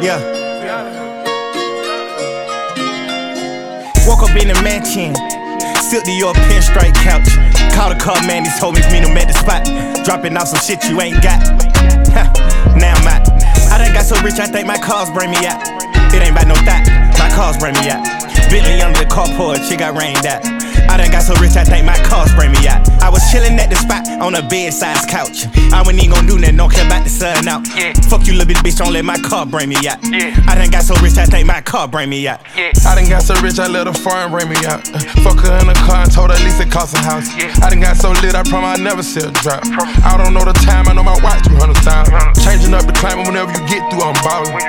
Yeah. Woke up in the mansion, sipped to your pinstripe couch. Called a car man, he told me to meet him at the spot. Dropping off some shit you ain't got. Now I'm out. I done got so rich, I think my cars bring me out. It ain't about no thought, my cars bring me out. Bentley under the carport, shit got rained out. I done got so rich, I think my cars bring me out. I was chillin' at the spot on a bed-sized couch. I wasn't even gon' do nothing, don't care about the sun out. Fuck you, little bitch, don't let my car bring me out. I done got so rich, I think my car bring me out. I done got so rich, I let a foreign bring me out. Fuck her in the car and told her at least it cost a house. I done got so lit, I promise I never see a drop. I don't know the time, I know my watch 200,000. Changing up the climate whenever you get through, I'm ballin'.